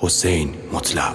حسین مطلق.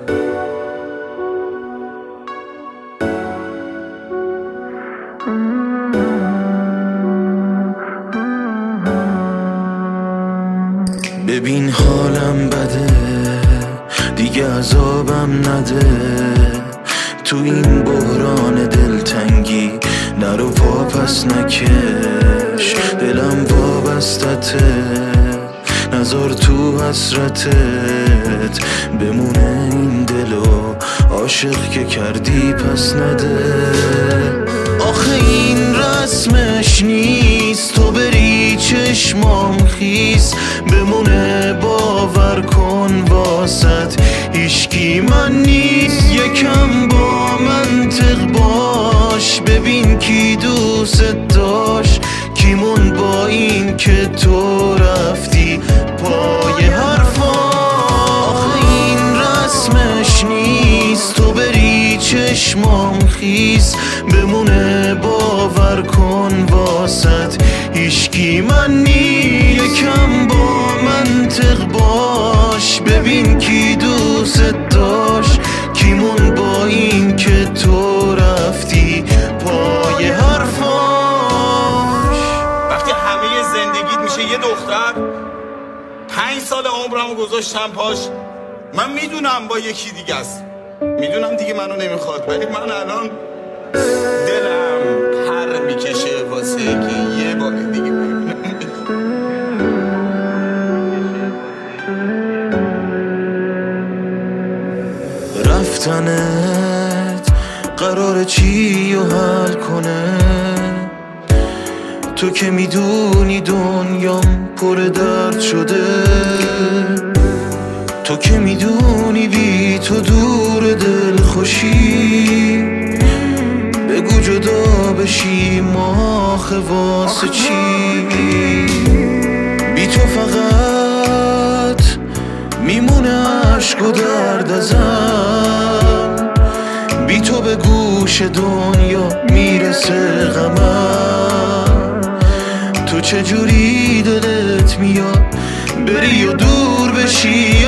ببین حالم بده، دیگه عذابم نده. تو این بحران دلتنگی نرو پا پس نکش، دلم وابستته، نذار تو حسرتت بمونه این دلو، عاشق که کردی پس نده. آخه این رسمش نیست تو بری چشمام خیس، بمونه باور کن واسط هیچکی من نیست. یکم با منطق باش، ببین کی دوست داشت، کیمون با این که تو رفتی پای حرفا. آخه این رسمش نیست تو بری چشمام خیس، بمونه باور کن واسط هیچکی من نیست. یکم با منطق باش، ببین کی دوست داشت، کیمون با این که تو رفتی پای حرفاش. وقتی همه زندگیت میشه یه دختر، 5 سال عمرمو گذاشتم پاش، من میدونم با یکی دیگه است، میدونم دیگه منو نمیخواد، ولی من الان دلم پر میکشه واسه که یه بار دیگه ببینم. رفتنت قرار چی رو حل کنه؟ تو که میدونی دنیام پر درد شده، تو که میدونی بی تو دور دل خوشی. بگو جدا بشی آخه واسه چی؟ بی تو فقط میمونه عشق و درد ازم، بی تو به گوش دنیا میرسه غمم. تو چجوری دلت میاد بری و دور بشی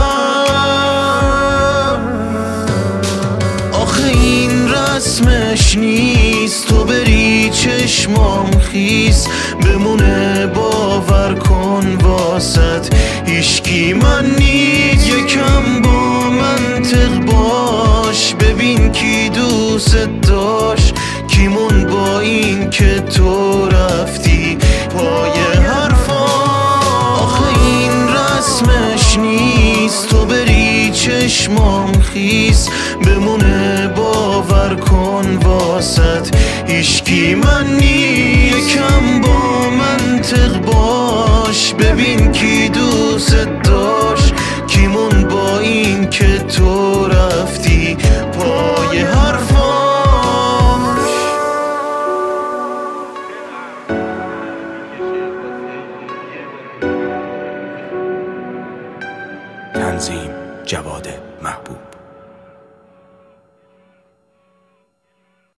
ازم؟ آخه این رسمش نیست تو بری چشمام خیس، بمونه باور کن واسط هیچکی من نیست. یکم با منطق باش، ببین کی دوست داشت، کیمون با این که تو رفتی پای حرفا. آخه این رسمش نیست تو بری چشمام خیس، بمونه باور کن واسط هیچکی من نیست. یکم با منطق باش، ببین کی دوست داشت، کیمون با این که تو رفتی پای حرفاش. تنظیم جواد محبوب.